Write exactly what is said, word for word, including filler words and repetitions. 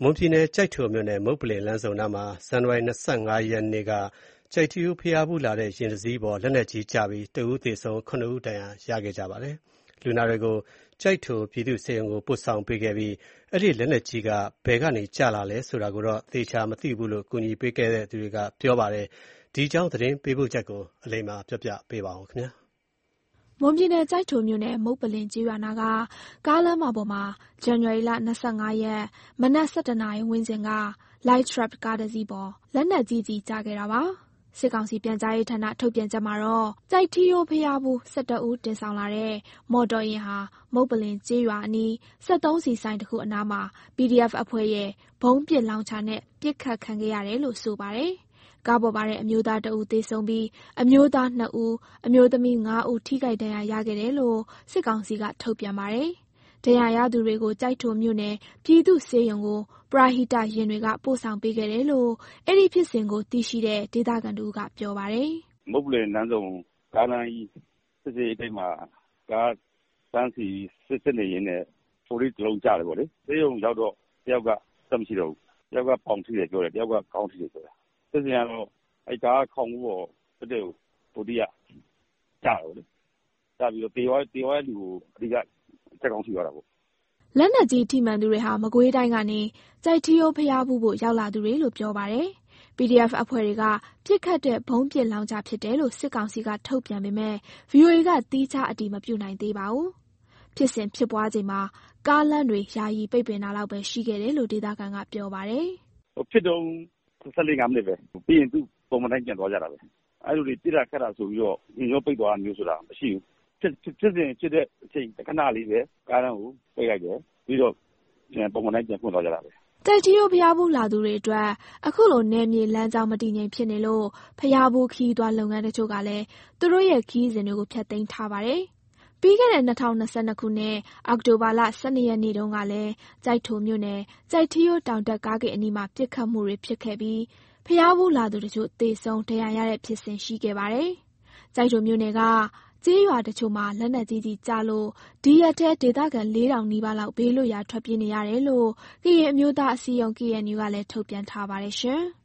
မွန်ပြည်နယ်ကျိုက်ထိုမြို့နယ်မုပ္ပလင်လမ်းဆုံနားမှာဇန်နဝါရီ၂၅ရက်နေ့ကကျိုက်ထီးရိုးဘုရားဖူးလာတဲ့ယာဉ်တစ်စီးပေါ်လက်နက်ကြီးကျပြီးတစ်ဦးသေဆုံးခုနှစ်ဦးဒဏ်ရာရခဲ့ကြပါတယ်။လူနာတွေကိုကျိုက်ထိုပြည်သူ့ဆေးရုံကိုပို့ဆောင်ပေးခဲ့ပြီးအဲ့ဒီလက်နက်ကြီးကဘယ်ကနေကျလာလဲဆိုတာကိုတော့သေချာမသိဘူးလို့ကူညီပေးခဲ့တဲ့သူတွေကပြောပါတယ်။ဒီအကြောင်းသတင်းပေးပို့ချက်ကိုအလိမ္မာပြောပြပေးပါဦးခင်ဗျာ။မွန်ပြည်နယ်ကျိုက်ထိုမြို့နယ်မုပ္ပလင်ကျေးရွာနာကကားလမ်းမပေါ်မှာဇန်နဝါရီလ၂၅ရက်မနက်၁၁နာရီဝန်းကျင်က Light Truck ကားတစ်စီးပေါ်လက်နက်ကြီးကြီးကျခဲ့တာပါ။စစ်ကောင်စီပြန်ကြားရေးဌာနထုတ်ပြန်ချက်မှာတော့ကျိုက်ထီးရိုးဘုရားဖူး၁၁ဦးတင်ဆောင်လာတဲ့မော်တော်ယာဉ်ဟာမုပ္ပလင်ကျေးရွာအနီးစက်သုံးဆီဆိုင်တစ်ခုအနားမှာ ပီဒီအက်ဖ် အဖွဲ့ရဲ့ဘုံးပစ်လောင်ချာနဲ့ပစ်ခတ်ခံခဲ့ရတယ်လို့ဆိုပါတယ်။ကားပေါ်ပါတဲ့အမျိုးသားတစ်ဦးသေဆုံးပြီးအမျိုးသားနှစ်ဦးအမျိုးသမီးငါးဦးထိခိုက်ဒဏ်ရာရခဲ့တယ်လို့စစ်ကောင်စီကထုတ်ပြန်ပါတယ်။ဒဏ်ရာရသူတွေကိုကျိုက်ထိုမြို့နယ်ပြည်သူ့ဆေးရုံကိုပရဟိတယာဉ်တွေကပို့ဆောင်ပေးခဲ့တယ်လို့အဲ့ဒီဖြစ်စဉ်ကိုသိရှိတဲ့ဒေသခံတို့ကပြောပါတယ်။မုပ္ပလင်လမ်းဆုံကားလမ်းကြီးစစ်စေးတိတ်မှာကားတန်းစီစစ်စစ်နေရင်းနဲ့ဖိုလေးတစ်လုံးကျတယ်ပေါ့လေ။ဆေးရုံရောက်တော့တယောက်ကသက်မရှိတော့ဘူး။တယောက်ကပေါင်ထိတယ်ပြောတယ်တယောက်ကခေါင်းထိတယ်ပြောတယ်။စစ်စင်ကတော့အဲ့ကားခေါင်းဘူးပေါ်တက်တဲ့ပိုတီးကကျတယ်ပေါ့လေ။ကျပြီးတော့တေဝါတေဝါလူကိုအဓိကချက်ကောင်းထိသွားတာပေါ့လက်နက်ကြီးထိမှန်သူတွေဟာမကွေးတိုင်းကနေကျိုက်ထီးရိုးဘုရားဖူးဖို့ရောက်လာသူတွေလို့ပြောပါတယ်။ ပီဒီအက်ဖ် အဖွဲ့တွေကပြစ်ခတ်တဲ့ဘုံးပစ်လောင်ချဖြစ်တယ်လို့စစ်ကောင်စီကထုတ်ပြန်ပေမဲ့ ဗွီအိုအေကသီးခြားအတည်မပြုနိုင်သေးပါဘူး။ဖြစ်စဉ်ဖြစ်ပွားချိန်မှာကားလမ်းတွေယာယီပိတ်ပင်တာလောက်ပဲရှိခဲ့တယ်လို့ဒေသခံကပြောပါတယ်။ဖြစ်တုန်း၁၄မိနစ်ပဲပြီးရင်သူ့ပုံမှန်တိုင်းပြန်သွားကြတာပဲ။အဲ့လိုတွေပြစ်တာခတ်တာဆိုပြီးတော့ညညပိတ်သွားတာမျိုးဆိုတာမရှိဘူး။ဖြစ်ဖြစ်စဉ်ဖြစ်တဲ့အချိန်ခဏလေးပဲကားလမ်းကိုပိတ်လိုက်တယ်ပြီးတော့ပြန်ပုံမှန်တိုင်းပြန်ဖွင့်သွားကြတာပဲကျိုက်ထီးရိုးဘုရားဖူးလာသူတွေအတွက်အခုလိုနယ်မြေလမ်းကြောင်းမတည်ငြိမ်ဖြစ်နေလို့ဘုရားဖူးခီးသွားလုပ်ငန်းတချို့ကလည်းသူတို့ရဲ့ခီးစဉ်တွေကိုဖျက်သိမ်းထားပါတယ်။ပြီးခဲ့တဲ့၂၀၂၂ခုနှစ်အောက်တိုဘာလ၁၂ရက်နေ့တုန်းကလည်းကျိုက်ထိုမြို့နယ်ကျိုက်ထီးရိုးတောင်တက်ကားဂိတ်အနီးမှာပစ်ခတ်မှုတွေဖြစ်ခဲ့ပြီးဘုရားဖူးလာသူတချို့သေဆုံးဒဏ်ရာရတဲ့ဖြစ်စဉ်ရှိခဲ့ပါတယ်။ကျိုက်ထိုမြို့နယ်ကကျေးရွာတချို့မှာလက်နက်ကြီးကြီးကျလို့ဒီရက်ထဲဒေသခံလေးထောင်နီးပါးလောက်ဘေးလွတ်ရာထွက်ပြေးနေရတယ်လို့ကရင်အမျိုးသားအစည်းအရုံး ကေအန်ယူ ကလည်းထုတ်ပြန်ထားပါတယ်ရှင်။